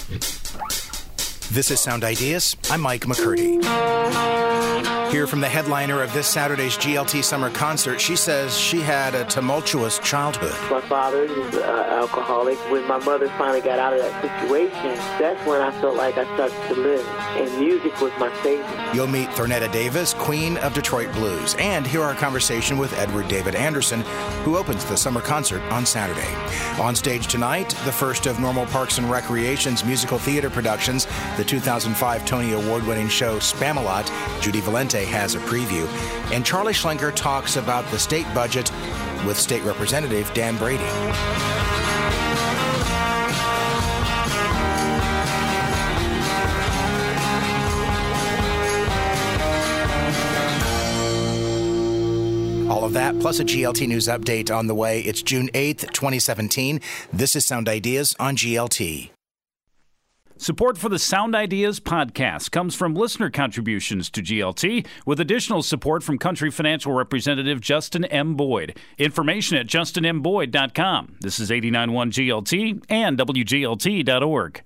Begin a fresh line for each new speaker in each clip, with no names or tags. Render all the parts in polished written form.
This is Sound Ideas. I'm Mike McCurdy. Here from the headliner of this Saturday's GLT Summer Concert, she says she had a tumultuous childhood.
My father was an alcoholic. When my mother finally got out of that situation, that's when I felt like I started to live, and music was my savior.
You'll meet Thornetta Davis, Queen of Detroit Blues, and hear our conversation with Edward David Anderson, who opens the summer concert on Saturday. On stage tonight, the first of Normal Parks and Recreation's musical theater productions, the 2005 Tony Award-winning show Spamalot. Judy Valente has a preview. And Charlie Schlenker talks about the state budget with State Representative Dan Brady. All of that, plus a GLT News update on the way. It's June 8th, 2017. This is Sound Ideas on GLT.
Support for the Sound Ideas podcast comes from listener contributions to GLT, with additional support from Country Financial Representative Justin M. Boyd. Information at justinmboyd.com. This is 89.1 GLT and WGLT.org.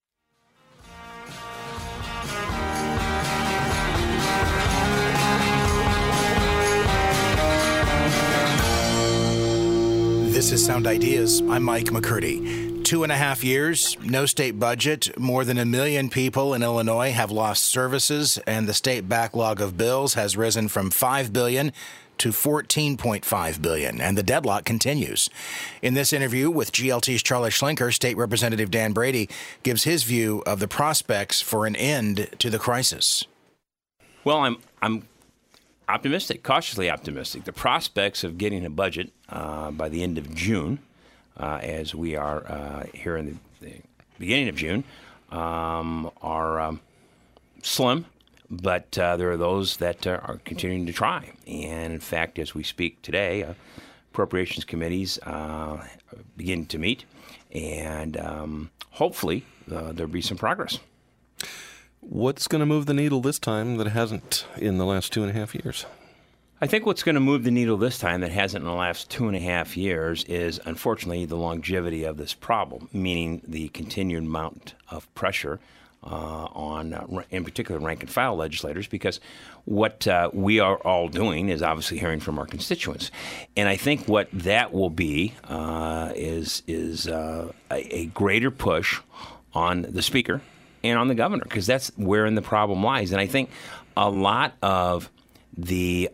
This is Sound Ideas. I'm Mike McCurdy. 2.5 years, no state budget. More than 1 million people in Illinois have lost services, and the state backlog of bills has risen from $5 billion to $14.5 billion, and the deadlock continues. In this interview with GLT's Charlie Schlenker, State Representative Dan Brady gives his view of the prospects for an end to the crisis.
Well, I'm optimistic, cautiously optimistic. The prospects of getting a budget by the end of June, as we are here in the beginning of June, are slim, but there are those that are continuing to try. And in fact, as we speak today, appropriations committees begin to meet, and hopefully there'll be some progress.
What's going to move the needle this time that hasn't in the last 2.5 years?
I think what's going to move the needle this time that hasn't in the last 2.5 years is, unfortunately, the longevity of this problem, meaning the continued amount of pressure on, in particular, rank-and-file legislators, because what we are all doing is obviously hearing from our constituents. And I think what that will be is a greater push on the Speaker and on the governor, because that's wherein the problem lies. And I think a lot of the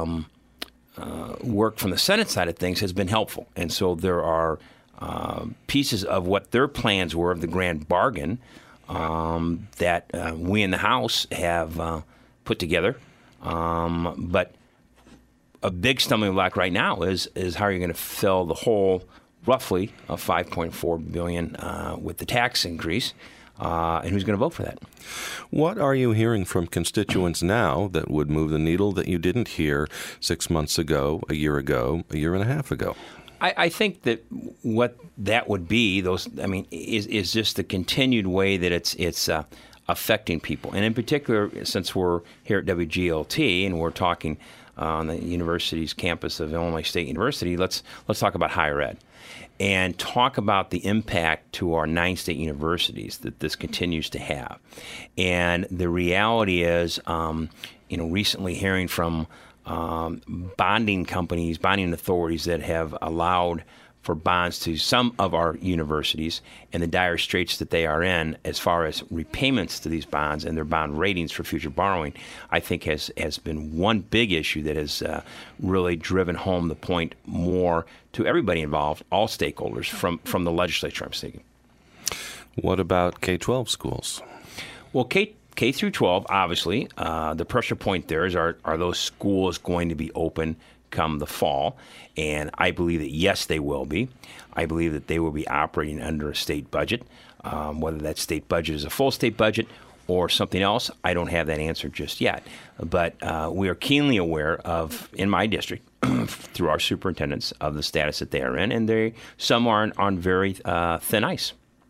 work from the Senate side of things has been helpful. And so there are pieces of what their plans were of the grand bargain that we in the House have put together. But a big stumbling block right now is how you're going to fill the hole, roughly, of $5.4 billion with the tax increase. And who's going to vote for that?
What are you hearing from constituents now that would move the needle that you didn't hear 6 months ago, a year and a half ago?
I think that what that would be, is just the continued way that it's affecting people. And in particular, since we're here at WGLT and we're talking on the university's campus of Illinois State University, let's talk about higher ed. And talk about the impact to our 9 state universities that this continues to have. And the reality is, recently hearing from bonding companies, bonding authorities that have allowed for bonds to some of our universities and the dire straits that they are in as far as repayments to these bonds and their bond ratings for future borrowing, I think has been one big issue that has really driven home the point more to everybody involved, all stakeholders, from the legislature, I'm thinking.
What about K-12 schools?
Well, K through 12, obviously, the pressure point there is, are those schools going to be open come the fall? And I believe that, yes, they will be. I believe that they will be operating under a state budget. Whether that state budget is a full state budget or something else, I don't have that answer just yet. But we are keenly aware of, in my district, through our superintendents, of the status that they are in, and some are on very thin ice.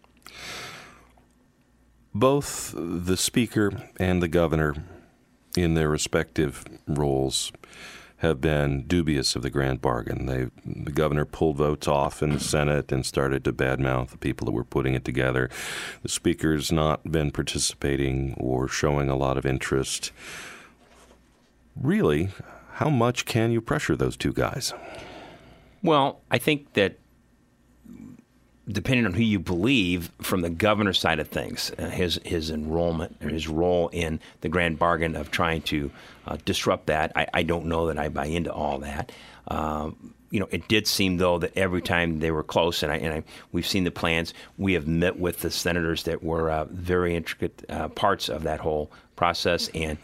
Both the Speaker and the Governor, in their respective roles, have been dubious of the grand bargain. The governor pulled votes off in the Senate and started to badmouth the people that were putting it together. The speaker's not been participating or showing a lot of interest. Really, how much can you pressure those two guys?
Well, I think that depending on who you believe, from the governor's side of things, his enrollment or his role in the grand bargain of trying to disrupt that, I don't know that I buy into all that. It did seem, though, that every time they were close, and we've seen the plans, we have met with the senators that were very intricate parts of that whole process, and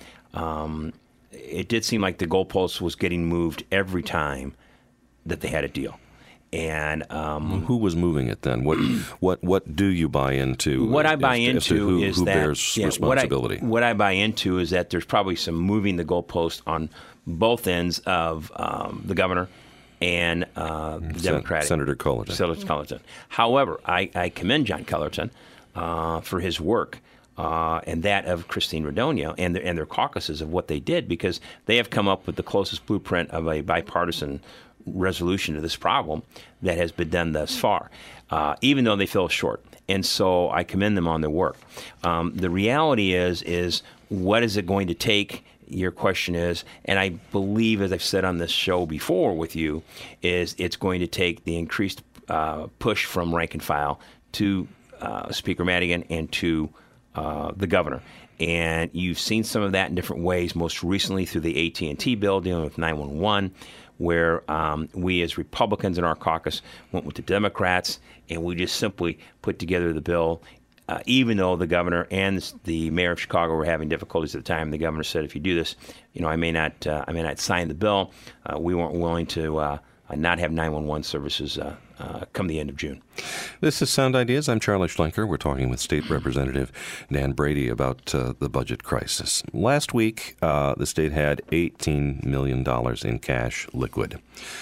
it did seem like the goalpost was getting moved every time that they had a deal. And
who was moving it then? What do you buy into?
What I buy into is
who
that
bears responsibility.
What I buy into is that there's probably some moving the goalpost on both ends of the governor and the Democratic
Senator Cullerton.
Senator Cullerton. However, I commend John Cullerton for his work. And that of Christine Radogno and their caucuses of what they did, because they have come up with the closest blueprint of a bipartisan resolution to this problem that has been done thus far, even though they fell short. And so I commend them on their work. The reality is what is it going to take? Your question is, and I believe, as I've said on this show before with you, is it's going to take the increased push from rank and file to Speaker Madigan and to the governor. And you've seen some of that in different ways, most recently through the AT&T bill dealing with 911, where we as Republicans in our caucus went with the Democrats, and we just simply put together the bill. Even though the governor and the mayor of Chicago were having difficulties at the time, the governor said, if you do this, I may not sign the bill. We weren't willing to not have 911 services come the end of June.
This is Sound Ideas. I'm Charlie Schlenker. We're talking with State Representative Dan Brady about the budget crisis. Last week, the state had $18 million in cash liquid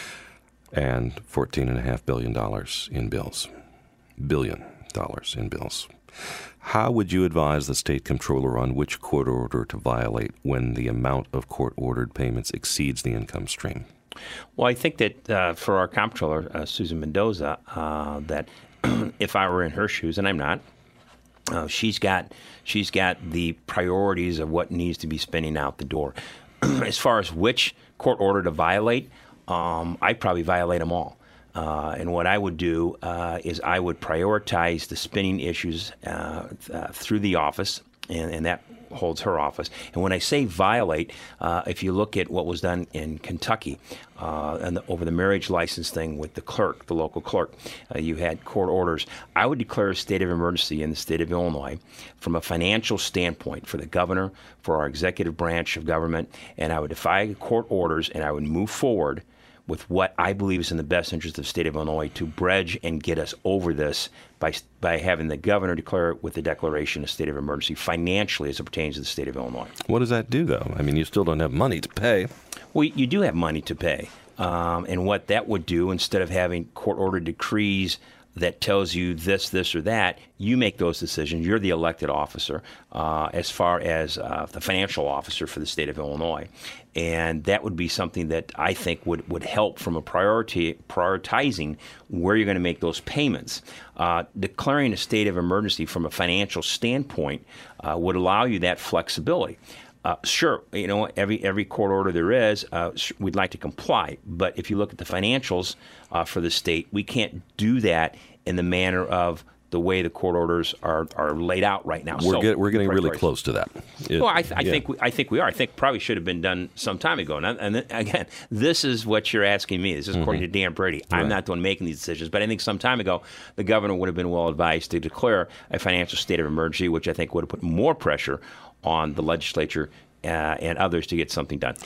and $14.5 billion in bills. $1 billion in bills. How would you advise the state comptroller on which court order to violate when the amount of court-ordered payments exceeds the income stream?
Well, I think that for our comptroller, Susan Mendoza, that if I were in her shoes, and I'm not, she's got the priorities of what needs to be spending out the door. As far as which court order to violate, I'd probably violate them all. And what I would do is I would prioritize the spending issues through the office, and that holds her office. And when I say violate, if you look at what was done in Kentucky over the marriage license thing with the clerk, the local clerk, you had court orders. I would declare a state of emergency in the state of Illinois from a financial standpoint for the governor, for our executive branch of government, and I would defy court orders, and I would move forward with what I believe is in the best interest of the state of Illinois to bridge and get us over this by having the governor declare it with the declaration of state of emergency financially as it pertains to the state of Illinois.
What does that do, though? I mean, you still don't have money to pay.
Well, you do have money to pay. And what that would do, instead of having court-ordered decrees that tells you this, or that, you make those decisions. You're the elected officer as far as the financial officer for the state of Illinois. And that would be something that I think would help from a prioritizing where you're going to make those payments. Declaring a state of emergency from a financial standpoint would allow you that flexibility. Sure, every court order there is, we'd like to comply. But if you look at the financials for the state, we can't do that in the manner of the way the court orders are laid out right now.
We're getting really close to that.
I think we are. I think probably should have been done some time ago. And then, again, this is what you're asking me. This is according to Dan Brady. I'm not the one making these decisions. But I think some time ago, the governor would have been well advised to declare a financial state of emergency, which I think would have put more pressure on the legislature and others to get something done.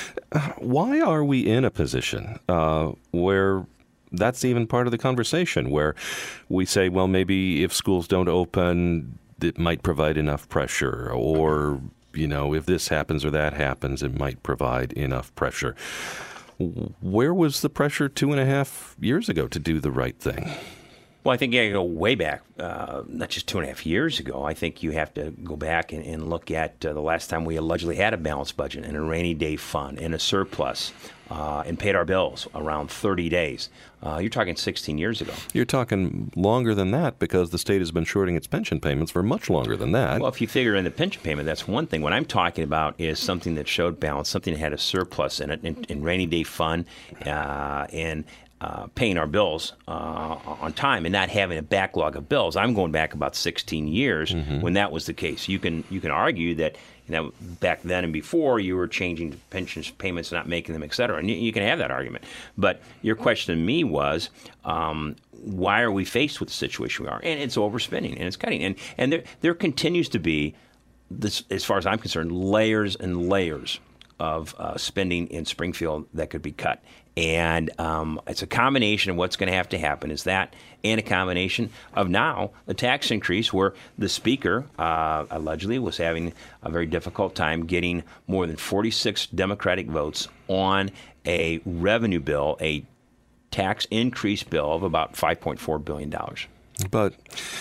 Why are we in a position where that's even part of the conversation, where we say, well, maybe if schools don't open, it might provide enough pressure, or, if this happens or that happens, it might provide enough pressure. Where was the pressure 2.5 years ago to do the right thing?
Well, I think you got to go way back, not just 2.5 years ago. I think you have to go back and look at the last time we allegedly had a balanced budget and a rainy day fund and a surplus and paid our bills around 30 days. You're talking 16 years ago.
You're talking longer than that because the state has been shorting its pension payments for much longer than that.
Well, if you figure in the pension payment, that's one thing. What I'm talking about is something that showed balance, something that had a surplus in it, in rainy day fund, and paying our bills on time and not having a backlog of bills. I'm going back about 16 years when that was the case. You can argue that back then and before you were changing pension payments, not making them, et cetera. And you can have that argument. But your question to me was, why are we faced with the situation we are? And it's overspending and it's cutting. And there continues to be, this, as far as I'm concerned, layers and layers of spending in Springfield that could be cut. And it's a combination of what's going to have to happen is that and a combination of now a tax increase where the speaker allegedly was having a very difficult time getting more than 46 Democratic votes on a revenue bill, a tax increase bill of about $5.4 billion.
But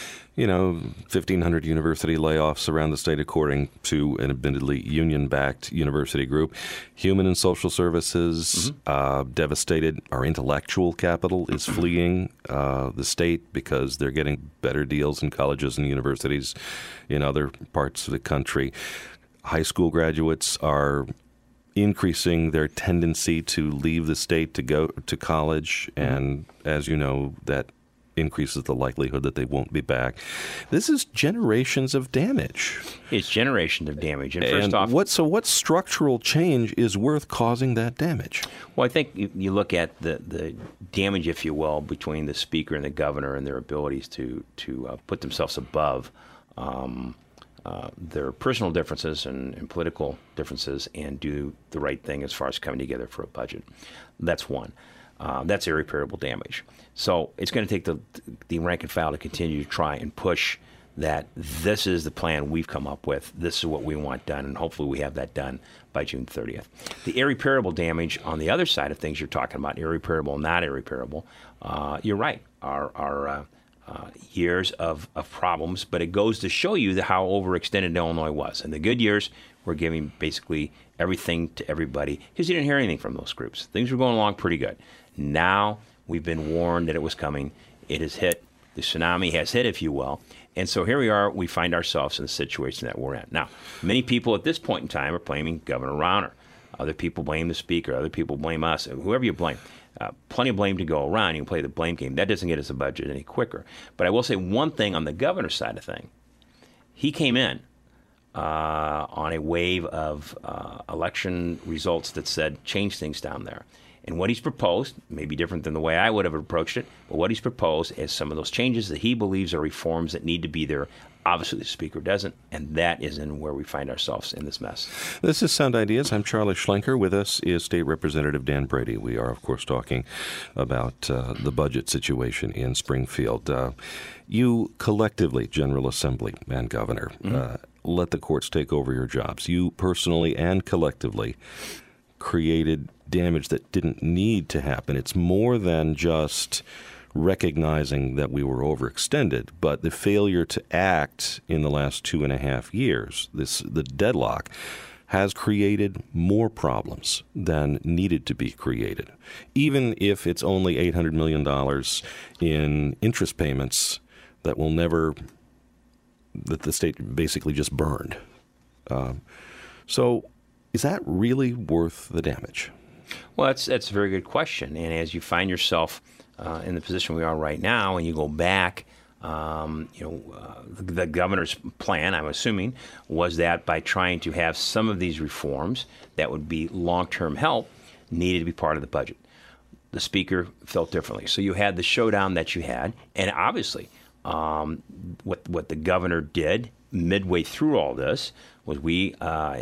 1,500 university layoffs around the state, according to an admittedly union-backed university group. Human and social services devastated. Our intellectual capital is fleeing the state because they're getting better deals in colleges and universities in other parts of the country. High school graduates are increasing their tendency to leave the state to go to college, and as you know, that increases the likelihood that they won't be back. This is generations of damage.
It's generations of damage. And first off,
what structural change is worth causing that damage?
Well, I think you look at the damage, if you will, between the speaker and the governor and their abilities to put themselves above their personal differences and political differences and do the right thing as far as coming together for a budget. That's one. That's irreparable damage. So it's going to take the rank and file to continue to try and push that this is the plan we've come up with, this is what we want done, and hopefully we have that done by June 30th. The irreparable damage on the other side of things you're talking about, irreparable, not irreparable, you're right, are years of problems, but it goes to show you how overextended Illinois was. And the good years were giving basically everything to everybody because you didn't hear anything from those groups. Things were going along pretty good. Now we've been warned that it was coming. It has hit. The tsunami has hit, if you will. And so here we are. We find ourselves in the situation that we're in. Now, many people at this point in time are blaming Governor Rauner. Other people blame the speaker. Other people blame us. Whoever you blame. Plenty of blame to go around. You can play the blame game. That doesn't get us a budget any quicker. But I will say one thing on the governor's side of things. He came in on a wave of election results that said change things down there. And what he's proposed may be different than the way I would have approached it, but what he's proposed is some of those changes that he believes are reforms that need to be there. Obviously, the speaker doesn't, and that is in where we find ourselves in this mess.
This is Sound Ideas. I'm Charlie Schlenker. With us is State Representative Dan Brady. We are, of course, talking about the budget situation in Springfield. You collectively, General Assembly and Governor, let the courts take over your jobs. You personally and collectively created damage that didn't need to happen. It's more than just recognizing that we were overextended, but the failure to act in the last 2.5 years, the deadlock, has created more problems than needed to be created. Even if it's only $800 million in interest payments that the state basically just burned. So is that really worth the damage?
Well, that's a very good question. And as you find yourself in the position we are right now, and you go back, the governor's plan, I'm assuming, was that by trying to have some of these reforms that would be long-term help needed to be part of the budget. The speaker felt differently. So you had the showdown that you had, and obviously what the governor did midway through all this was we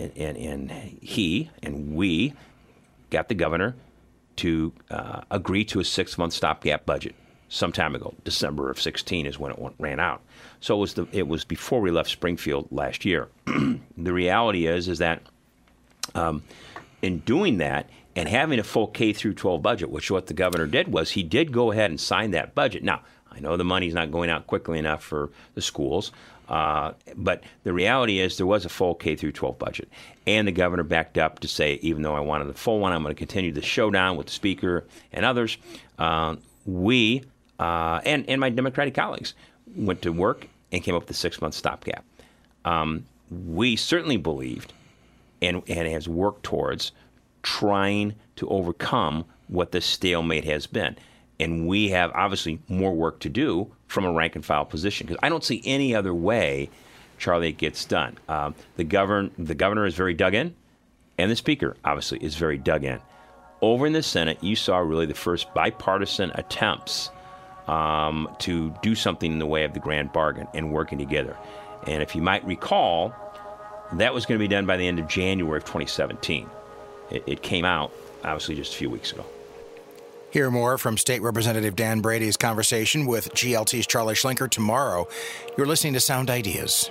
got the governor to agree to a 6-month stopgap budget some time ago. December of 2016 is when it ran out. So it was before we left Springfield last year. The reality is that in doing that and having a full K through 12 budget, which what the governor did was he did go ahead and sign that budget. Now, I know the money's not going out quickly enough for the schools, but the reality is there was a full K through 12 budget. And the governor backed up to say, even though I wanted the full one, I'm going to continue the showdown with the speaker and others. We and my Democratic colleagues went to work and came up with a 6-month stopgap. We certainly believed and has worked towards trying to overcome what this stalemate has been. And we have obviously more work to do from a rank and file position, because I don't see any other way, Charlie, it gets done. The governor is very dug in, and the speaker obviously is very dug in. Over in the Senate, you saw really the first bipartisan attempts to do something in the way of the grand bargain and working together. And if you might recall, that was going to be done by the end of January of 2017. It came out, obviously, just a few weeks ago.
Hear more from State Representative Dan Brady's conversation with GLT's Charlie Schlenker tomorrow. You're listening to Sound Ideas.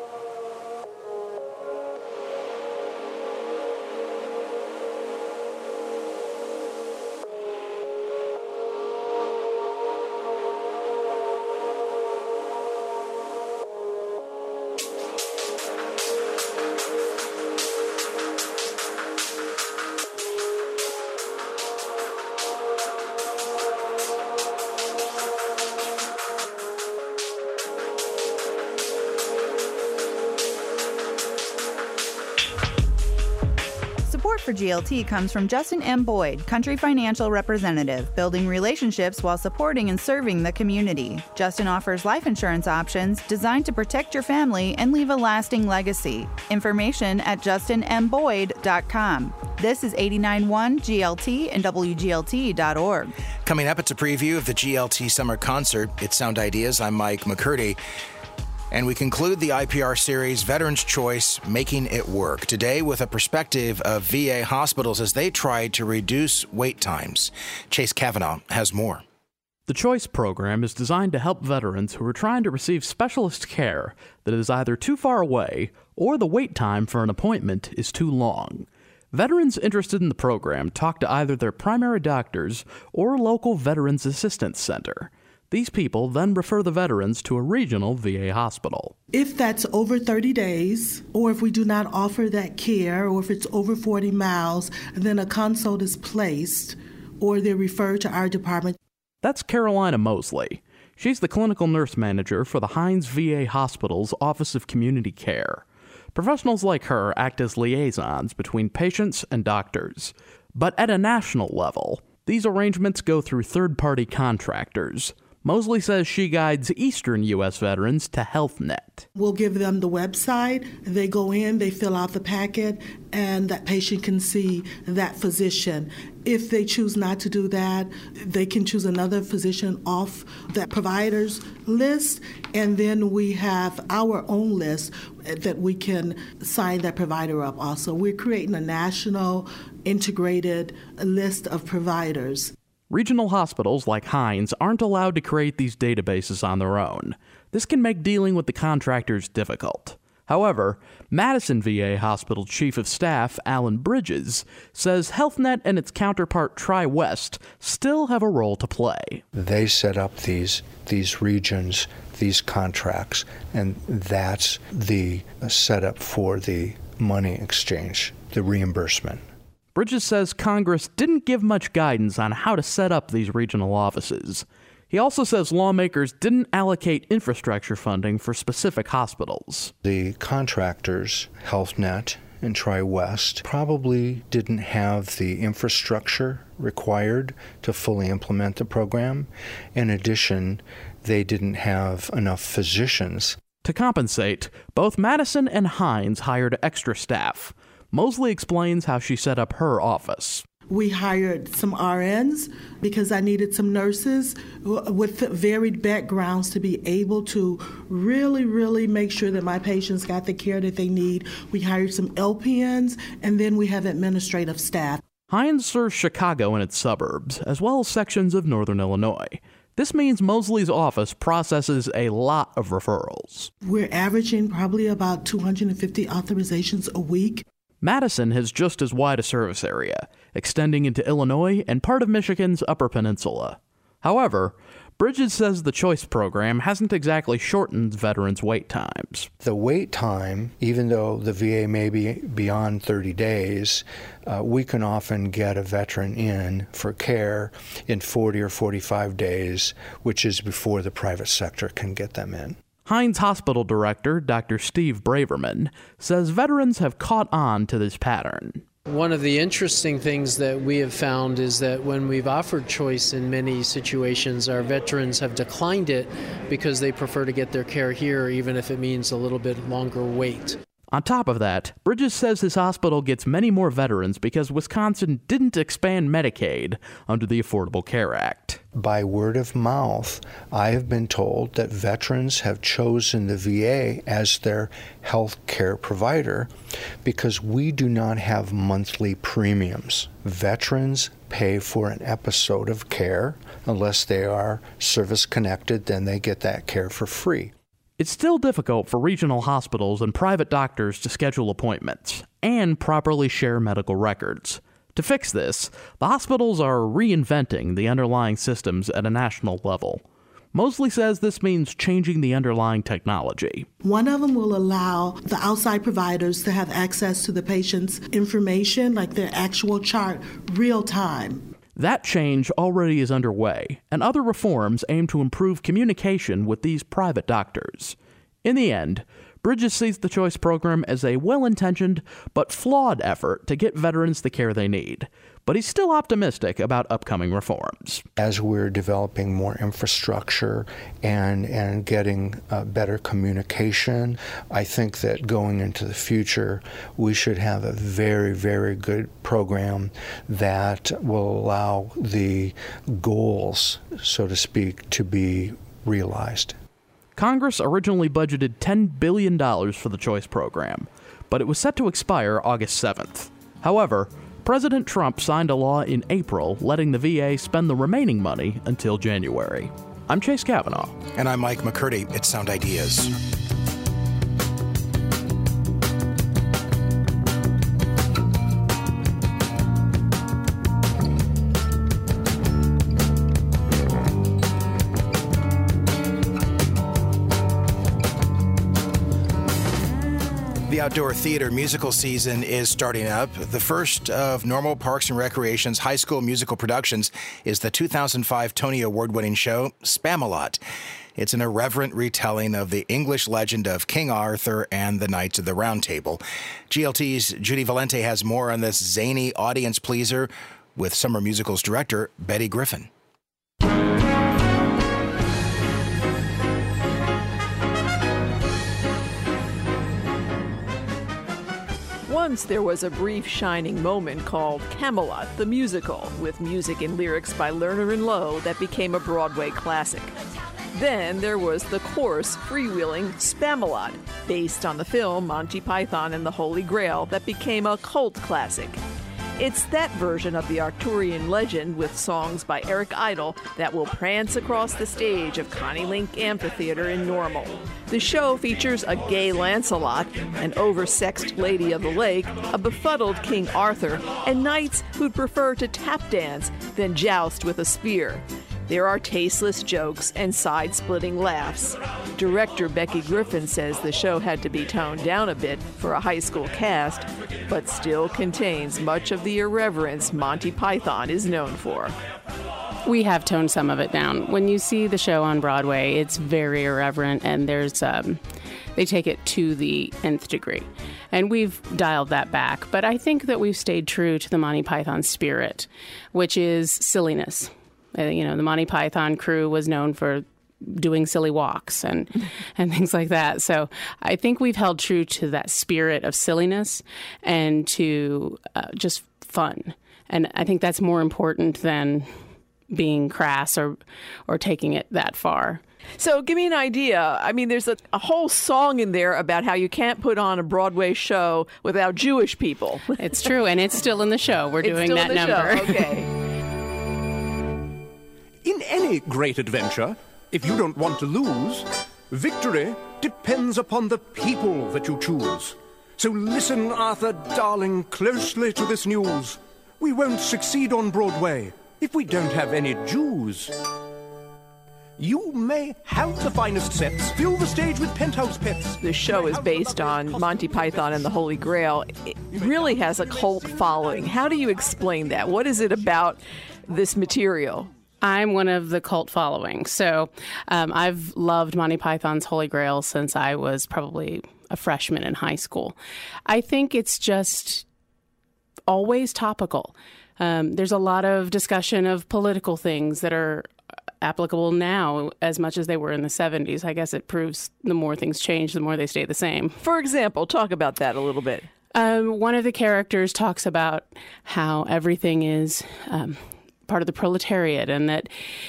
Support for GLT comes from Justin M. Boyd, Country Financial Representative, building relationships while supporting and serving the community. Justin offers life insurance options designed to protect your family and leave a lasting legacy. Information at justinmboyd.com. This is 89.1 GLT and WGLT.org.
Coming up, it's a preview of the GLT Summer Concert. It's Sound Ideas. I'm Mike McCurdy. And we conclude the IPR series, Veterans Choice, Making It Work, today with a perspective of VA hospitals as they try to reduce wait times. Chase Kavanaugh has more.
The Choice program is designed to help veterans who are trying to receive specialist care that is either too far away or the wait time for an appointment is too long. Veterans interested in the program talk to either their primary doctors or local Veterans Assistance Center. These people then refer the veterans to a regional VA hospital.
If that's over 30 days, or if we do not offer that care, or if it's over 40 miles, then a consult is placed, or they're referred to our department.
That's Carolina Mosley. She's the clinical nurse manager for the Hines VA Hospital's Office of Community Care. Professionals like her act as liaisons between patients and doctors. But at a national level, these arrangements go through third-party contractors. Mosley says she guides Eastern U.S. veterans to HealthNet.
We'll give them the website. They go in, they fill out the packet, and that patient can see that physician. If they choose not to do that, they can choose another physician off that provider's list, and then we have our own list that we can sign that provider up also. We're creating a national integrated list of providers.
Regional hospitals like Hines aren't allowed to create these databases on their own. This can make dealing with the contractors difficult. However, Madison VA Hospital Chief of Staff Alan Bridges says HealthNet and its counterpart TriWest still have a role to play.
They set up these regions, these contracts, and that's the setup for the money exchange, the reimbursement.
Bridges says Congress didn't give much guidance on how to set up these regional offices. He also says lawmakers didn't allocate infrastructure funding for specific hospitals.
The contractors, HealthNet and TriWest, probably didn't have the infrastructure required to fully implement the program. In addition, they didn't have enough physicians.
To compensate, both Madison and Hines hired extra staff. Mosley explains how she set up her office.
We hired some RNs because I needed some nurses with varied backgrounds to be able to really make sure that my patients got the care that they need. We hired some LPNs, and then we have administrative staff.
Hines serves Chicago and its suburbs, as well as sections of northern Illinois. This means Mosley's office processes a lot of referrals.
We're averaging probably about 250 authorizations a week.
Madison has just as wide a service area, extending into Illinois and part of Michigan's Upper Peninsula. However, Bridges says the Choice program hasn't exactly shortened veterans' wait times.
The wait time, even though the VA may be beyond 30 days, we can often get a veteran in for care in 40 or 45 days, which is before the private sector can get them in.
Hines Hospital Director Dr. Steve Braverman says veterans have caught on to this pattern.
One of the interesting things that we have found is that when we've offered choice in many situations, our veterans have declined it because they prefer to get their care here, even if it means a little bit longer wait.
On top of that, Bridges says his hospital gets many more veterans because Wisconsin didn't expand Medicaid under the Affordable Care Act.
By word of mouth, I have been told that veterans have chosen the VA as their health care provider because we do not have monthly premiums. Veterans pay for an episode of care. Unless they are service-connected, then they get that care for free.
It's still difficult for regional hospitals and private doctors to schedule appointments and properly share medical records. To fix this, the hospitals are reinventing the underlying systems at a national level. Mosley says this means changing the underlying technology.
One of them will allow the outside providers to have access to the patient's information, like their actual chart, real time.
That change already is underway, and other reforms aim to improve communication with these private doctors. In the end, Bridges sees the Choice program as a well-intentioned but flawed effort to get veterans the care they need. But he's still optimistic about upcoming reforms.
As we're developing more infrastructure and getting better communication, I think that going into the future, we should have a very, very good program that will allow the goals, so to speak, to be realized.
Congress originally budgeted $10 billion for the Choice program, but it was set to expire August 7th. However, President Trump signed a law in April letting the VA spend the remaining money until January. I'm Chase Kavanaugh.
And I'm Mike McCurdy. It's Sound Ideas. The outdoor theater musical season is starting up. The first of Normal Parks and Recreation's high school musical productions is the 2005 Tony Award-winning show, Spamalot. It's an irreverent retelling of the English legend of King Arthur and the Knights of the Round Table. GLT's Judy Valente has more on this zany audience pleaser with Summer Musicals director Betty Griffin.
Once there was a brief shining moment called Camelot the Musical, with music and lyrics by Lerner and Loewe that became a Broadway classic. Then there was the coarse, freewheeling Spamalot, based on the film Monty Python and the Holy Grail that became a cult classic. It's that version of the Arthurian legend with songs by Eric Idle that will prance across the stage of Connie Link Amphitheater in Normal. The show features a gay Lancelot, an oversexed Lady of the Lake, a befuddled King Arthur, and knights who'd prefer to tap dance than joust with a spear. There are tasteless jokes and side-splitting laughs. Director Becky Griffin says the show had to be toned down a bit for a high school cast, but still contains much of the irreverence Monty Python is known for.
We have toned some of it down. When you see the show on Broadway, it's very irreverent, and there's they take it to the nth degree. And we've dialed that back, but I think that we've stayed true to the Monty Python spirit, which is silliness. The Monty Python crew was known for doing silly walks and things like that. So I think we've held true to that spirit of silliness and to just fun. And I think that's more important than being crass or taking it that far.
So give me an idea. I mean, there's a whole song in there about how you can't put on a Broadway show without Jewish people.
It's true, and it's still in the show. We're doing that number.
Show. Okay.
In any great adventure, if you don't want to lose, victory depends upon the people that you choose. So listen, Arthur, darling, closely to this news. We won't succeed on Broadway if we don't have any Jews. You may have the finest sets. Fill the stage with penthouse pets.
The show is based on Monty Python and the Holy Grail. It really has a cult following. How do you explain that? What is it about this material?
I'm one of the cult following. So I've loved Monty Python's Holy Grail since I was probably a freshman in high school. I think it's just always topical. There's a lot of discussion of political things that are applicable now as much as they were in the 70s. I guess it proves the more things change, the more they stay the same.
For example, talk about that a little bit.
One of the characters talks about how everything is part of the proletariat and that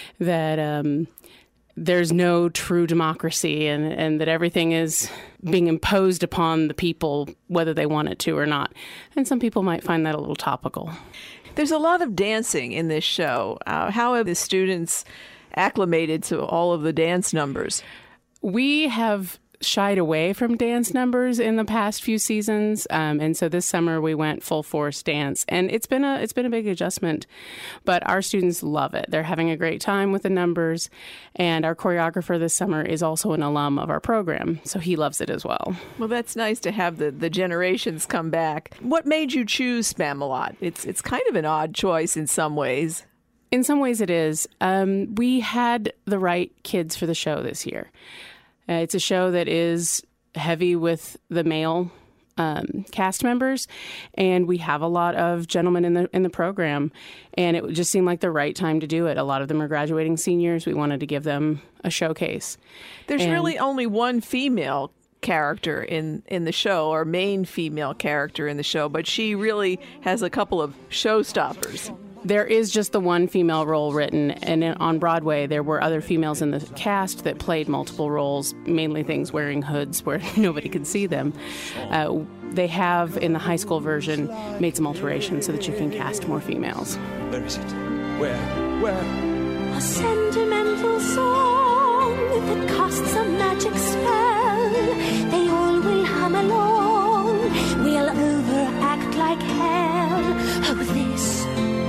there's no true democracy and that everything is being imposed upon the people, whether they want it to or not. And some people might find that a little topical.
There's a lot of dancing in this show. How have the students acclimated to all of the dance numbers?
We have shied away from dance numbers in the past few seasons, and so this summer we went full force dance, and it's been a big adjustment. But our students love it; they're having a great time with the numbers, and our choreographer this summer is also an alum of our program, so he loves it as well.
Well, that's nice to have the generations come back. What made you choose Spamalot? It's kind of an odd choice in some ways.
In some ways, it is. We had the right kids for the show this year. It's a show that is heavy with the male cast members, and we have a lot of gentlemen in the program, and it just seemed like the right time to do it. A lot of them are graduating seniors. We wanted to give them a showcase.
There's really only one female character in the show, or main female character in the show, but she really has a couple of showstoppers.
There is just the one female role written, and on Broadway there were other females in the cast that played multiple roles, mainly things wearing hoods where nobody could see them. They have, in the high school version, made some alterations so that you can cast more females.
Where is it? Where?
A sentimental song that casts a magic spell. They all will hum along. We'll overact like hell. Oh, this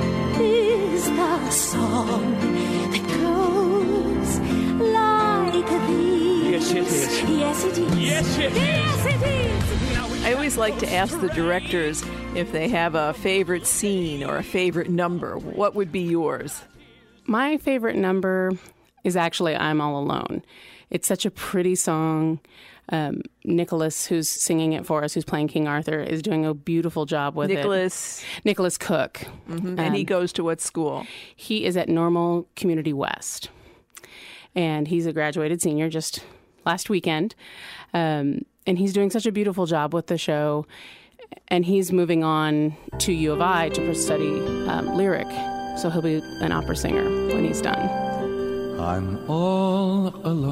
is the song that goes like this.
Yes, it is.
Yes, it is.
Yes, it is.
Yes, it is.
I always like to ask the directors if they have a favorite scene or a favorite number. What would be yours?
My favorite number is actually I'm All Alone. It's such a pretty song. Nicholas, who's singing it for us, who's playing King Arthur, is doing a beautiful job with
Nicholas Cook. Mm-hmm. And he goes to what school?
He is at Normal Community West. And he's a graduated senior just last weekend. And he's doing such a beautiful job with the show. And he's moving on to U of I to study lyric. So he'll be an opera singer when he's done.
I'm all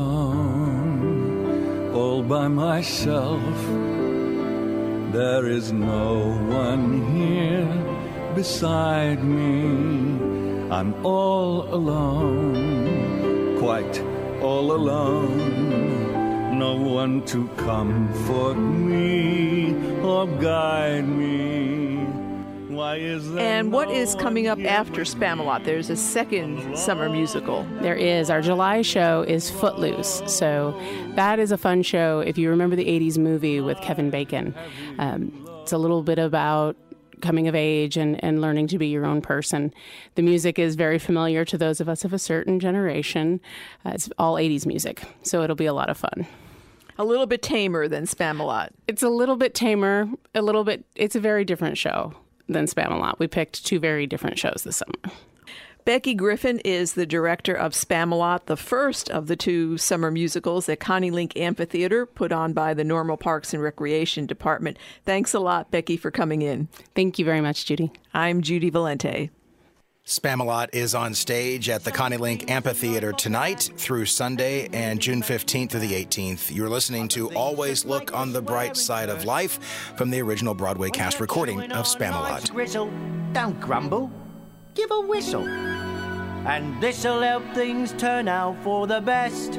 alone, all by myself. There is no one here beside me. I'm all alone, quite all alone. No one to comfort me or guide me. Why is there
And what is coming up after Spamalot? There's a second summer musical.
There is. Our July show is Footloose. So that is a fun show. If you remember the 80s movie with Kevin Bacon, it's a little bit about coming of age and learning to be your own person. The music is very familiar to those of us of a certain generation. It's all 80s music, so it'll be a lot of fun.
A little bit tamer than Spamalot.
It's a little bit tamer, it's a very different show than Spamalot. We picked two very different shows this summer.
Becky Griffin is the director of Spamalot, the first of the two summer musicals at Connie Link Amphitheater, put on by the Normal Parks and Recreation Department. Thanks a lot, Becky, for coming in.
Thank you very much, Judy.
I'm Judy Valente.
Spamalot is on stage at the Connie Link Amphitheater tonight through Sunday and June 15th through the 18th. You're listening to Always Look on the Bright Side of Life from the original Broadway cast recording of Spamalot.
Gristle, don't grumble. Give a whistle. And this'll help things turn out for the best.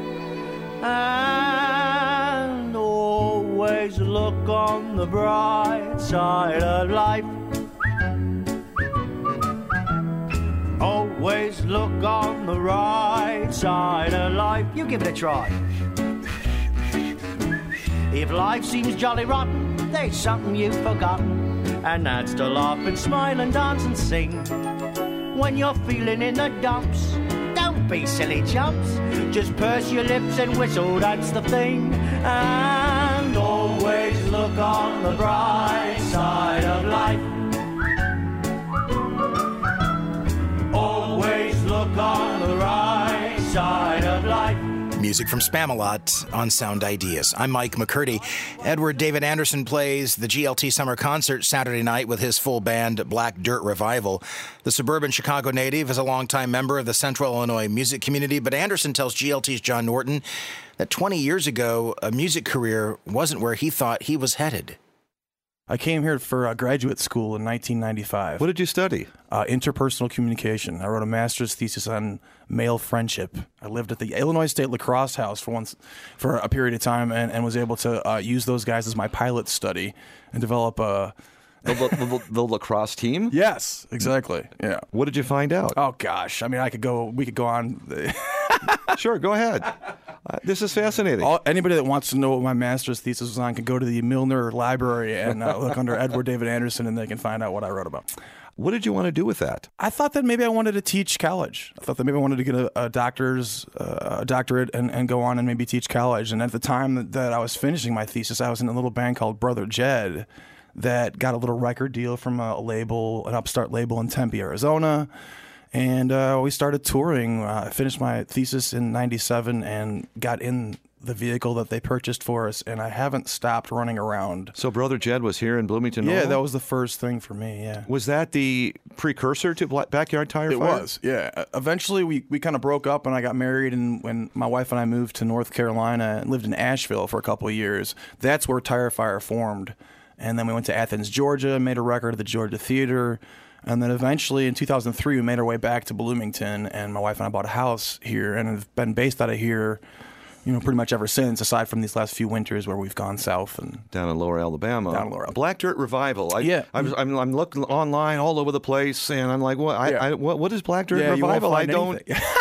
And always look on the bright side of life. Always look on the right side of life. You give it a try. If life seems jolly rotten, there's something you've forgotten, and that's to laugh and smile and dance and sing. When you're feeling in the dumps, don't be silly chumps. Just purse your lips and whistle, that's the thing. And always look on the bright side of life. Always look on the right side of life.
Music from Spamalot on Sound Ideas. I'm Mike McCurdy. Edward David Anderson plays the GLT Summer Concert Saturday night with his full band, Black Dirt Revival. The suburban Chicago native is a longtime member of the Central Illinois music community, but Anderson tells GLT's John Norton that 20 years ago, a music career wasn't where he thought he was headed.
I came here for graduate school in 1995.
What did you study?
Interpersonal communication. I wrote a master's thesis on male friendship. I lived at the Illinois State Lacrosse House for a period of time and was able to use those guys as my pilot study and develop a...
The lacrosse team?
Yes, exactly. Yeah.
What did you find out?
Oh gosh, I mean, we could go on.
Sure, go ahead. This is fascinating.
Anybody that wants to know what my master's thesis was on can go to the Milner Library and look under Edward David Anderson, and they can find out what I wrote about.
What did you want to do with that?
I thought that maybe I wanted to teach college. I thought that maybe I wanted to get a doctorate and go on and maybe teach college. And at the time that I was finishing my thesis, I was in a little band called Brother Jed that got a little record deal from an upstart label in Tempe, Arizona. And we started touring. I finished my thesis in 97 and got in the vehicle that they purchased for us, and I haven't stopped running around.
So Brother Jed was here in Bloomington?
Yeah, that was the first thing for me, yeah.
Was that the precursor to Backyard Tire Fire?
It was, yeah. Eventually, we kind of broke up, and I got married, and when my wife and I moved to North Carolina and lived in Asheville for a couple of years, that's where Tire Fire formed. And then we went to Athens, Georgia, made a record at the Georgia Theater. And then eventually in 2003, we made our way back to Bloomington, and my wife and I bought a house here and have been based out of here, pretty much ever since, aside from these last few winters where we've gone south. And
down in Lower Alabama. Black Dirt Revival. I'm looking online all over the place, and I'm like, what is Black Dirt Revival? I don't...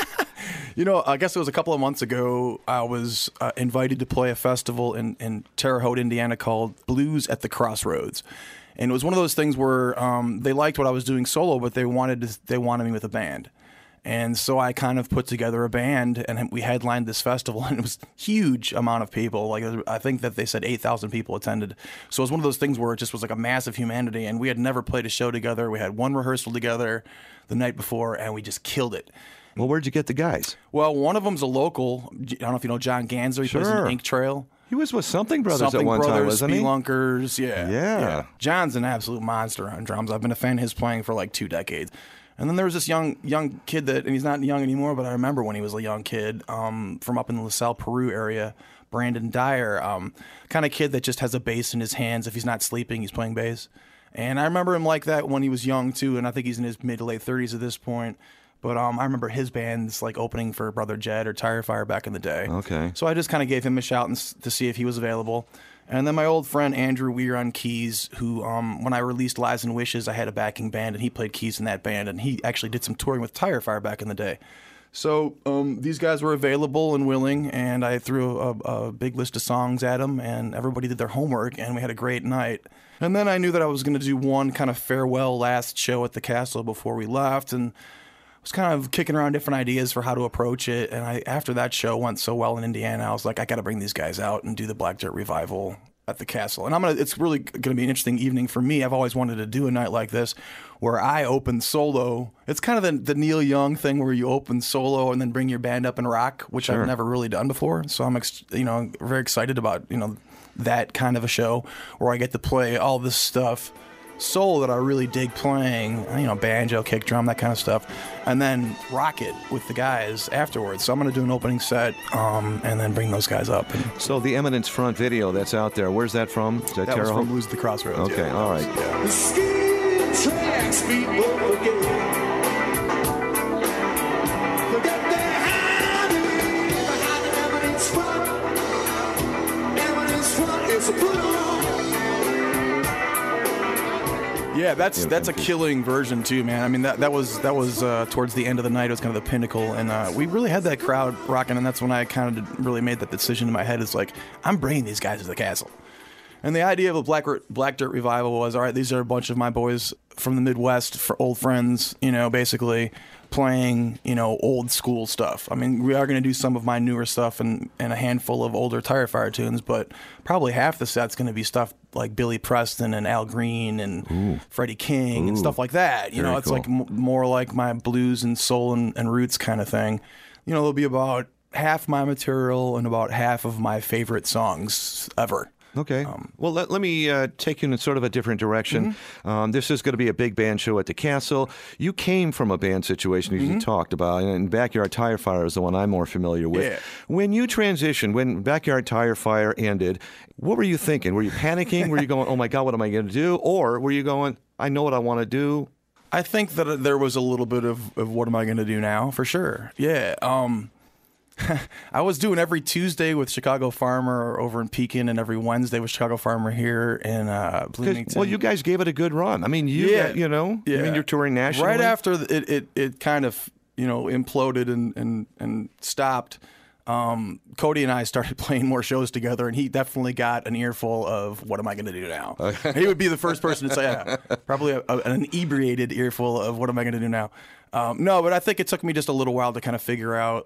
I guess it was a couple of months ago, I was invited to play a festival in Terre Haute, Indiana called Blues at the Crossroads. And it was one of those things where they liked what I was doing solo, but they wanted me with a band. And so I kind of put together a band, and we headlined this festival, and it was a huge amount of people. Like, I think that they said 8,000 people attended. So it was one of those things where it just was like a massive humanity, and we had never played a show together. We had one rehearsal together the night before, and we just killed it.
Well, where'd you get the guys?
Well, one of them's a local. I don't know if you know John Ganzer. He plays in Ink Trail.
He was with Something Brothers at one time, wasn't he?
Spelunkers, yeah. John's an absolute monster on drums. I've been a fan of his playing for like 2 decades. And then there was this young kid and he's not young anymore, but I remember when he was a young kid from up in the LaSalle, Peru area, Brandon Dyer, kind of kid that just has a bass in his hands. If he's not sleeping, he's playing bass. And I remember him like that when he was young too, and I think he's in his mid to late 30s at this point. But I remember his band's like opening for Brother Jed or Tire Fire back in the day.
Okay.
So I just kind of gave him a shout to see if he was available. And then my old friend Andrew Weir on keys, who when I released Lies and Wishes, I had a backing band, and he played keys in that band, and he actually did some touring with Tire Fire back in the day. So these guys were available and willing, and I threw a big list of songs at them, and everybody did their homework, and we had a great night. And then I knew that I was going to do one kind of farewell last show at the Castle before we left, and was kind of kicking around different ideas for how to approach it. And after that show went so well in Indiana, I was like, I got to bring these guys out and do the Black Dirt Revival at the Castle. And it's really going to be an interesting evening for me. I've always wanted to do a night like this where I open solo. It's kind of the Neil Young thing where you open solo and then bring your band up and rock, which I've never really done before. So I'm very excited about that kind of a show where I get to play all this stuff solo that I really dig playing, banjo, kick drum, that kind of stuff, and then rock it with the guys afterwards. So I'm going to do an opening set and then bring those guys up.
So the Eminence Front video that's out there, where's that from? Is
that was from Blues at the Crossroads.
Okay, all right.
The ski tracks people forget. Forget their hiding behind the Eminence Front. Eminence Front is a blue.
Yeah, that's a killing version too, man. I mean, that was towards the end of the night. It was kind of the pinnacle, and we really had that crowd rocking. And that's when I kind of really made that decision in my head. It's like, I'm bringing these guys to the castle. And the idea of a Black Dirt revival was, all right, these are a bunch of my boys from the Midwest, for old friends, basically playing, old school stuff. I mean, we are going to do some of my newer stuff and a handful of older Tire Fire tunes, but probably half the set's going to be stuff like Billy Preston and Al Green and Freddie King and stuff like that. It's cool. Like more like my blues and soul and roots kind of thing. There'll be about half my material and about half of my favorite songs ever.
Okay. Well, let me take you in sort of a different direction. This is going to be a big band show at the Castle. You came from a band situation, as you talked about, and Backyard Tire Fire is the one I'm more familiar with.
Yeah.
When you transitioned, when Backyard Tire Fire ended, what were you thinking? Were you panicking? Were you going, oh my God, what am I going to do? Or were you going, I know what I want to do?
I think that there was a little bit of what am I going to do now, for sure. Yeah. I was doing every Tuesday with Chicago Farmer over in Pekin and every Wednesday with Chicago Farmer here in Bloomington.
Well, you guys gave it a good run. I mean, I mean, you're touring nationally.
Right after it kind of, imploded and stopped, Cody and I started playing more shows together, and he definitely got an earful of what am I going to do now? He would be the first person to say, probably an inebriated earful of what am I going to do now? No, but I think it took me just a little while to kind of figure out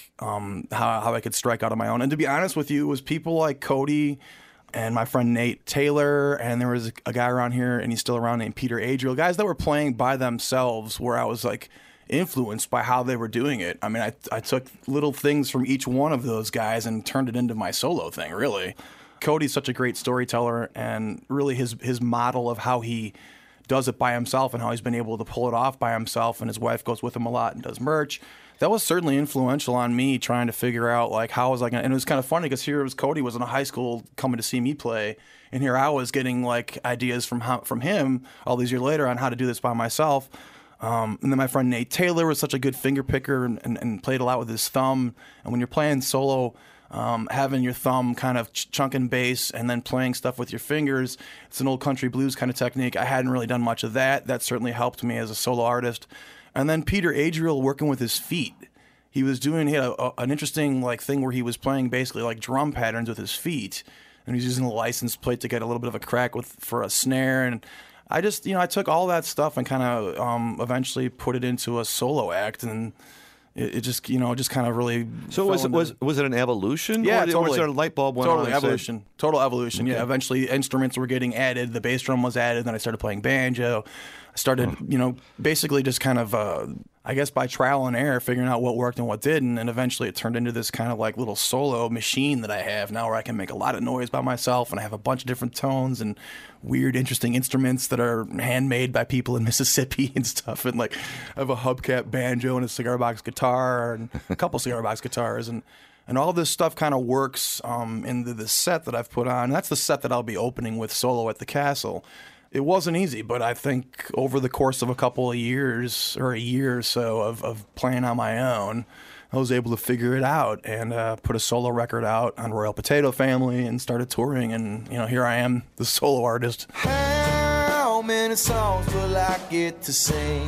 how I could strike out on my own. And to be honest with you, it was people like Cody and my friend Nate Taylor, and there was a guy around here, and he's still around, named Peter Adriel, guys that were playing by themselves where I was like influenced by how they were doing it. I mean, I took little things from each one of those guys and turned it into my solo thing, really. Cody's such a great storyteller, and really his model of how he does it by himself and how he's been able to pull it off by himself, and his wife goes with him a lot and does merch. That was certainly influential on me trying to figure out how was I going to, and it was kind of funny because here was Cody was in a high school coming to see me play, and here I was getting ideas from him all these years later on how to do this by myself. And then my friend Nate Taylor was such a good finger picker and played a lot with his thumb, and when you're playing solo, having your thumb kind of chunking bass and then playing stuff with your fingers. It's an old country blues kind of technique. I hadn't really done much of that. That certainly helped me as a solo artist. And then Peter Adriel working with his feet. He had an interesting thing where he was playing basically drum patterns with his feet, and he was using a license plate to get a little bit of a crack for a snare. And I just, I took all that stuff and kind of eventually put it into a solo act, and it just kind of really.
So was it an evolution?
Yeah,
or
totally.
Was there a light bulb went
Totally
on?
Evolution. Total evolution. Okay. Yeah. Eventually, instruments were getting added. The bass drum was added. Then I started playing banjo. I started, basically just kind of, I guess by trial and error, figuring out what worked and what didn't. And eventually, it turned into this kind of little solo machine that I have now, where I can make a lot of noise by myself, and I have a bunch of different tones and weird, interesting instruments that are handmade by people in Mississippi and stuff. And I have a hubcap banjo and a cigar box guitar and a couple cigar box guitars, and all this stuff kind of works into the set that I've put on. And that's the set that I'll be opening with solo at the Castle. It wasn't easy, but I think over the course of a couple of years or a year or so of playing on my own, I was able to figure it out and put a solo record out on Royal Potato Family and started touring. And, here I am, the solo artist.
How many songs will I get to sing?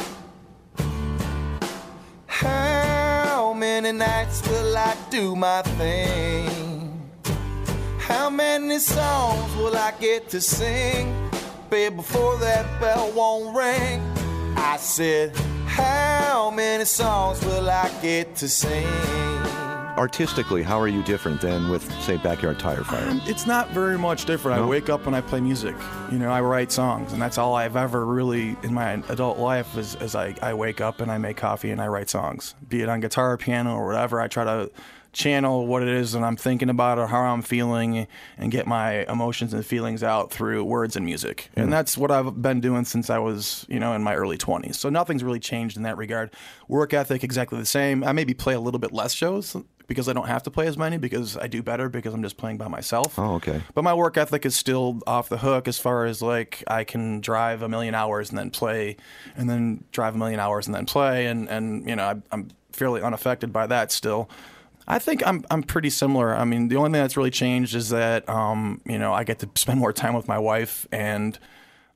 How many nights will I do my thing? How many songs will I get to sing? Babe, before that bell won't ring. I said, how many songs will I get to sing?
Artistically, how are you different than with, say, Backyard Tire Fire?
It's not very much different.
No?
I wake up and I play music. I write songs, and that's all I've ever really in my adult life is I wake up and I make coffee and I write songs. Be it on guitar or piano or whatever, I try to channel what it is that I'm thinking about or how I'm feeling and get my emotions and feelings out through words and music. And that's what I've been doing since I was, in my early 20s. So nothing's really changed in that regard. Work ethic, exactly the same. I maybe play a little bit less shows because I don't have to play as many because I do better because I'm just playing by myself.
Oh, okay.
But my work ethic is still off the hook as far as I can drive 1 million hours and then play, and then drive 1 million hours and then play. And I'm fairly unaffected by that still. I think I'm pretty similar. I mean, the only thing that's really changed is that, I get to spend more time with my wife, and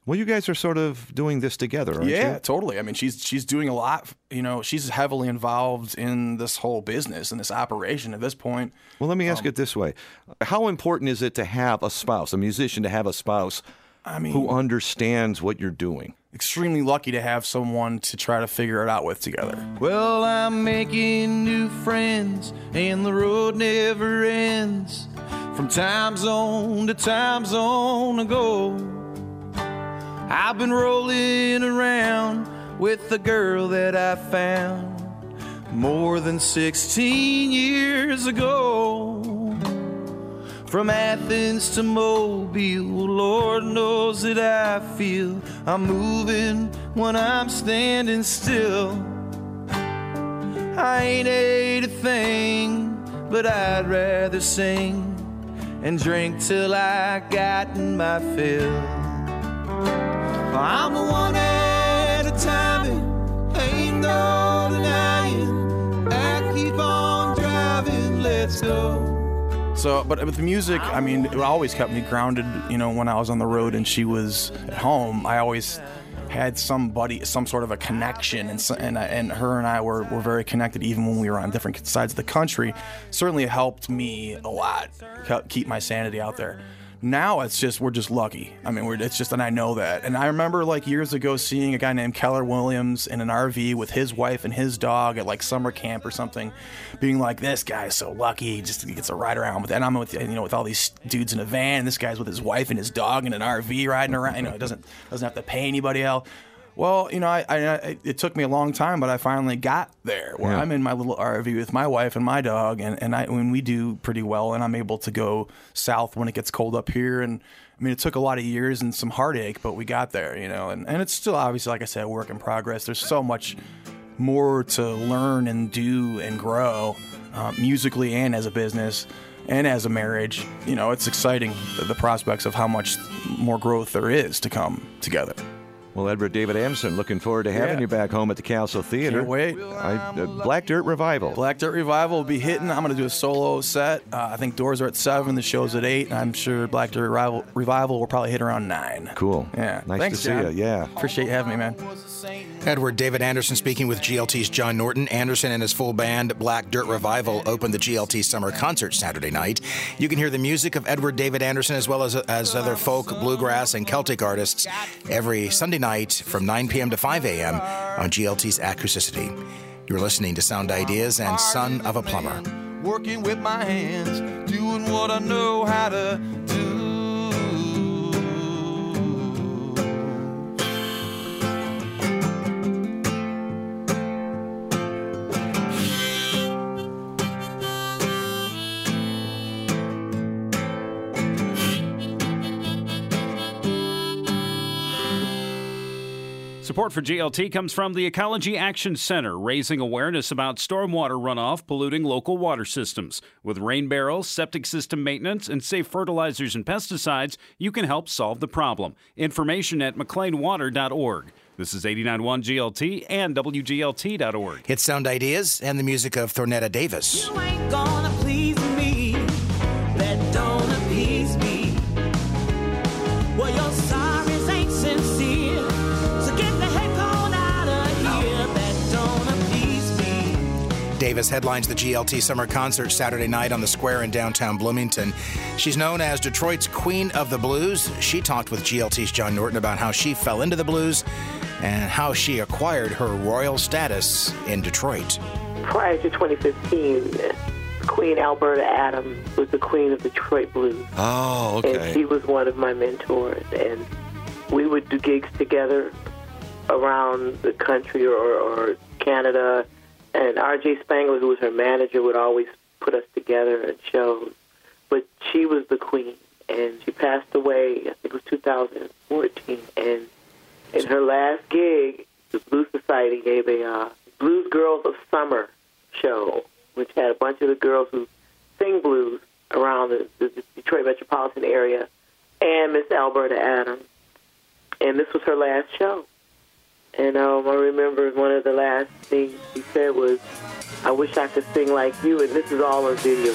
Well, you guys are sort of doing this together, aren't you?
Yeah, totally. I mean, she's doing a lot. You know, she's heavily involved in this whole business and this operation at this point.
Well, let me ask it this way. How important is it to have a spouse, a musician to have a spouse who understands what you're doing?
Extremely lucky to have someone to try to figure it out with together.
Well, I'm making new friends, and the road never ends. From time zone to time zone ago, I've been rolling around with the girl that I found more than 16 years ago. From Athens to Mobile, Lord knows that I feel I'm moving when I'm standing still. I ain't ate a thing, but I'd rather sing and drink till I gotten my fill. I'm the one at a time, ain't no denying. I keep on driving, let's go.
So, but with the music, I mean, it always kept me grounded. You know, when I was on the road and she was at home, I always had some sort of a connection, and her and I were very connected even when we were on different sides of the country. Certainly it helped me a lot, keep my sanity out there. Now it's just, we're just lucky. I mean, and I know that. And I remember like years ago seeing a guy named Keller Williams in an RV with his wife and his dog at like summer camp or something, being like, this guy's so lucky, he gets to ride around with, and I'm with all these dudes in a van, and this guy's with his wife and his dog in an RV riding around, he doesn't have to pay anybody else. Well, it took me a long time, but I finally got there where I'm in my little RV with my wife and my dog, and we do pretty well, and I'm able to go south when it gets cold up here. And I mean, it took a lot of years and some heartache, but we got there, and it's still obviously, like I said, a work in progress. There's so much more to learn and do and grow musically and as a business and as a marriage. It's exciting, the prospects of how much more growth there is to come together.
Well, Edward David Anderson, looking forward to having you back home at the Castle Theater.
Can't wait.
Black Dirt Revival.
Black Dirt Revival will be hitting. I'm going to do a solo set. I think doors are at 7, the show's at 8, and I'm sure Black Dirt Revival will probably hit around 9.
Cool.
Yeah.
Nice
Thanks,
to see
John.
you. Yeah.
Appreciate you having me, man.
Edward David Anderson speaking with GLT's John Norton. Anderson and his full band, Black Dirt Revival, opened the GLT Summer Concert Saturday night. You can hear the music of Edward David Anderson as well as other folk, bluegrass, and Celtic artists every Sunday night from 9 p.m. to 5 a.m. on GLT's Acousticity. You're listening to Sound Ideas and Son of a Plumber.
Working with my hands, doing what I know how to do.
Support for GLT comes from the Ecology Action Center, raising awareness about stormwater runoff polluting local water systems. With rain barrels, septic system maintenance, and safe fertilizers and pesticides, you can help solve the problem. Information at McLeanWater.org. This is 89.1 GLT and WGLT.org.
It's Sound Ideas and the music of Thornetta Davis.
You ain't gonna please me, that don't appease me. Well, your sorries ain't sincere.
Davis headlines the GLT Summer Concert Saturday night on the Square in downtown Bloomington. She's known as Detroit's Queen of the Blues. She talked with GLT's John Norton about how she fell into the blues and how she acquired her royal status in Detroit.
Prior to 2015, Queen Alberta Adams was the Queen of Detroit Blues.
Oh, okay.
And she was one of my mentors, and we would do gigs together around the country or Canada. And R.J. Spangler, who was her manager, would always put us together at shows. But she was the queen, and she passed away, I think it was 2014. And in her last gig, the Blues Society gave a Blues Girls of Summer show, which had a bunch of the girls who sing blues around the Detroit metropolitan area, and Miss Alberta Adams. And this was her last show. And I remember one of the last things she said was, I wish I could sing like you, and this is all on video.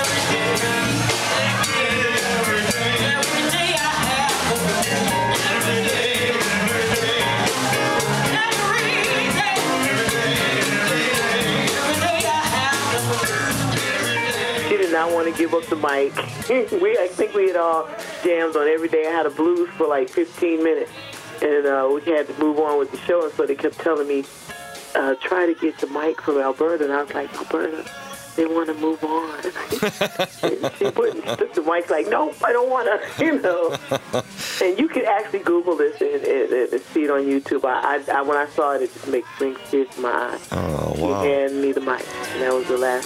Every day I have
want to give up the mic. I think we had all jammed on Every Day I Had a Blues for like 15 minutes. And we had to move on with the show, and so they kept telling me, try to get the mic from Alberta. And I was like, Alberta, they want to move on. She took the mic like, nope, I don't want to, you know. And you can actually Google this and see it on YouTube. I when I saw it, it just brings tears to my eyes.
Oh, wow.
She handed me the mic, and that was the last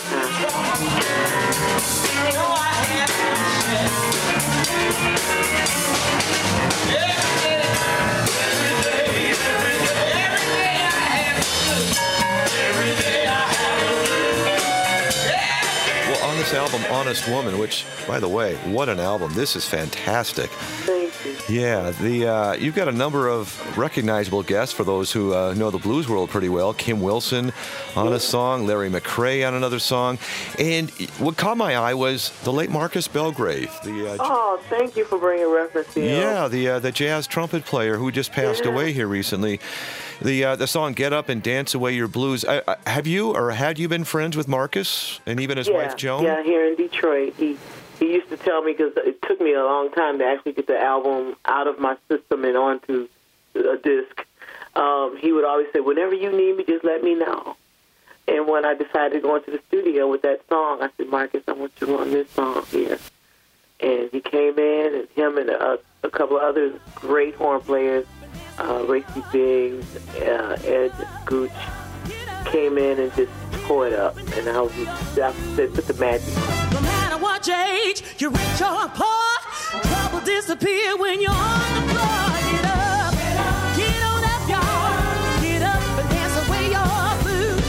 On this album, Honest Woman, which, by the way, what an album. This is fantastic.
Thank you.
Yeah, you've got a number of recognizable guests for those who know the blues world pretty well. Kim Wilson on a song, Larry McCray on another song. And what caught my eye was the late Marcus Belgrave.
Thank you for bringing reference to him.
Yeah, the jazz trumpet player who just passed away here recently. The song "Get Up and Dance Away Your Blues." Have you or had you been friends with Marcus and even his wife Joan?
Yeah, here in Detroit. He used to tell me, because it took me a long time to actually get the album out of my system and onto a disc. He would always say, "Whenever you need me, just let me know." And when I decided to go into the studio with that song, I said, "Marcus, I want you on this song here." And he came in, and him and a couple of other great horn players, Racy Biggs, Ed Gooch, came in and just tore it up. And they put the magic.
No matter what your age, you're rich or poor, trouble disappear when you're on the floor. Get up, get on up, y'all. Get up and dance away your blues.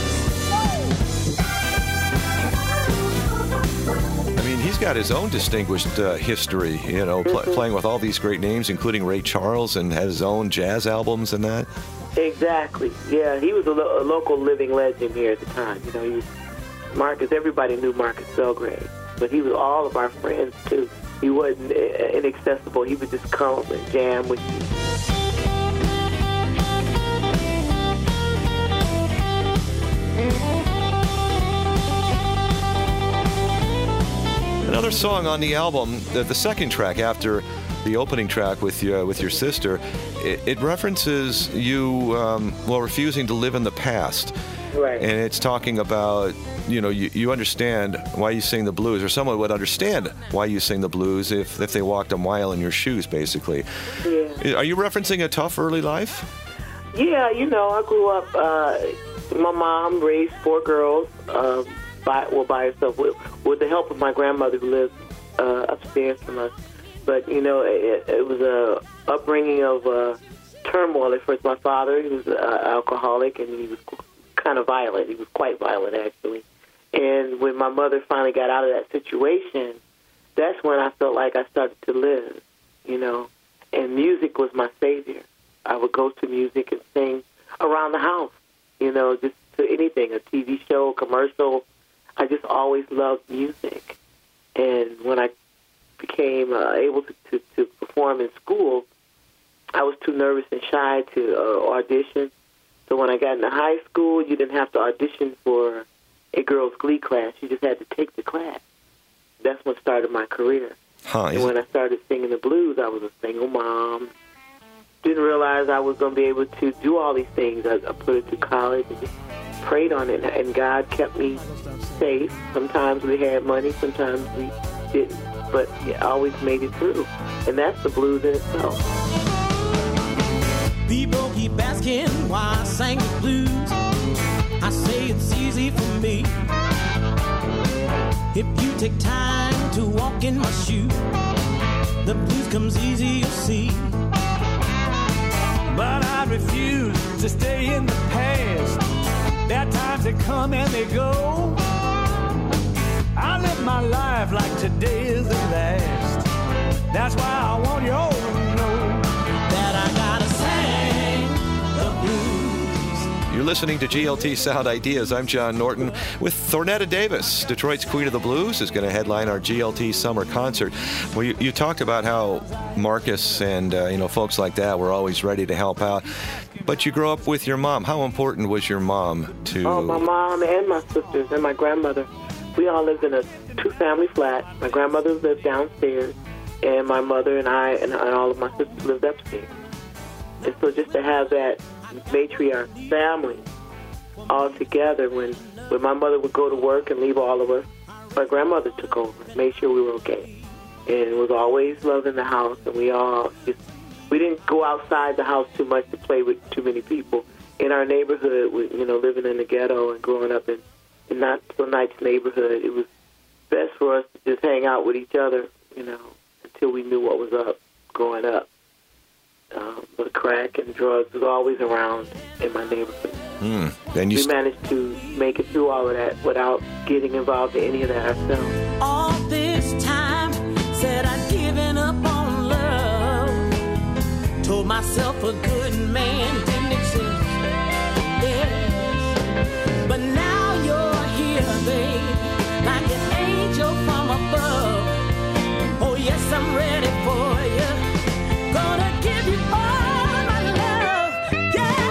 I mean, he's got his own distinguished history, playing with all these great names, including Ray Charles, and had his own jazz albums and that.
Exactly. Yeah, he was a local living legend here at the time. He was Marcus. Everybody knew Marcus Belgrave, but he was all of our friends too. He wasn't inaccessible. He would just come and jam with you.
Another song on the album, the second track after the opening track with your sister, it references you refusing to live in the past.
Right.
And it's talking about, you understand why you sing the blues, or someone would understand why you sing the blues if they walked a mile in your shoes, basically.
Yeah.
Are you referencing a tough early life?
Yeah, I grew up, my mom raised 4 girls, by herself, with the help of my grandmother who lived upstairs from us. But, it was a upbringing of turmoil. At first, my father, he was an alcoholic, and he was kind of violent. He was quite violent, actually. And when my mother finally got out of that situation, that's when I felt like I started to live, And music was my savior. I would go to music and sing around the house, just to anything, a TV show, commercial. I just always loved music. And when I became able to perform in school, I was too nervous and shy to audition. So when I got into high school, you didn't have to audition for a girls' glee class. You just had to take the class. That's what started my career. And when I started singing the blues, I was a single mom. Didn't realize I was going to be able to do all these things. I put it through college and just prayed on it, and God kept me safe. Sometimes we had money, sometimes we didn't, but I always made it through. And that's the blues in itself.
People keep asking why I sang the blues. I say it's easy for me. If you take time to walk in my shoes, the blues comes easy, you'll see.
But I refuse to stay in the past. There are times that come and they go. I live my life like today is the last. That's why I want you all to know
that I gotta sing the blues.
You're listening to GLT Sound Ideas. I'm John Norton with Thornetta Davis. Detroit's Queen of the Blues is going to headline our GLT summer concert. Well, you talked about how Marcus and folks like that were always ready to help out. But you grew up with your mom. How important was your mom to...
Oh, my mom and my sisters and my grandmother. we all lived in a two-family flat. My grandmother lived downstairs, and my mother and I and all of my sisters lived upstairs. And so just to have that matriarch family all together, when my mother would go to work and leave all of us, my grandmother took over, made sure we were okay, and was always loving the house. And we didn't go outside the house too much to play with too many people. In our neighborhood, living in the ghetto and growing up in not so nice neighborhood, it was best for us to just hang out with each other, until we knew what was up growing up. But crack and drugs was always around in my neighborhood. We managed to make it through all of that without getting involved in any of that ourselves.
All this time, said I'd given up on love. Told myself a good man didn't exist. Yes. But now you're here, babe, like an angel from above. Oh, yes, I'm ready for you. Gonna give you all my love.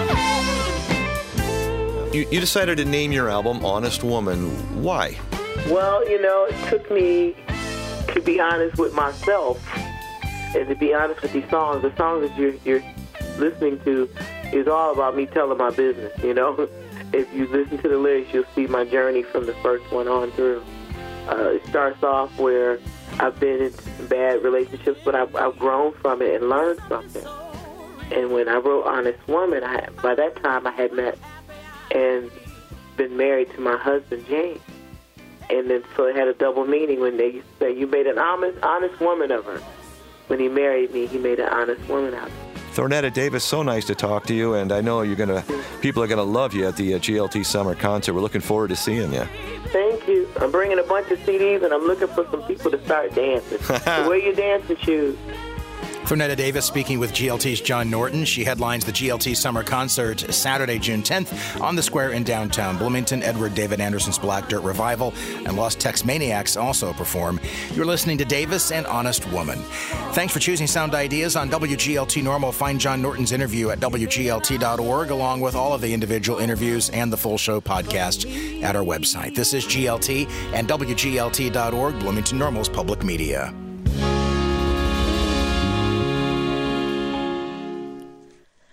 Yeah.
You decided to name your album Honest Woman. Why?
Well, it took me to be honest with myself and to be honest with these songs. The songs that you're listening to is all about me telling my business, If you listen to the lyrics, you'll see my journey from the first one on through. It starts off where I've been in some bad relationships, but I've grown from it and learned something. And when I wrote Honest Woman, by that time I had met and been married to my husband, James. And then so it had a double meaning when they used to say, you made an honest woman of her. When he married me, he made an honest woman out of her.
Thornetta Davis, so nice to talk to you, and I know people are gonna love you at the GLT Summer Concert. We're looking forward to seeing you.
Thank you. I'm bringing a bunch of CDs, and I'm looking for some people to start dancing. So wear your dancing shoes.
Thornetta Davis speaking with GLT's John Norton. She headlines the GLT Summer Concert Saturday, June 10th on the Square in downtown Bloomington. Edward David Anderson's Black Dirt Revival and Lost Text Maniacs also perform. You're listening to Davis and Honest Woman. Thanks for choosing Sound Ideas on WGLT Normal. Find John Norton's interview at WGLT.org, along with all of the individual interviews and the full show podcast at our website. This is GLT and WGLT.org, Bloomington Normal's public media.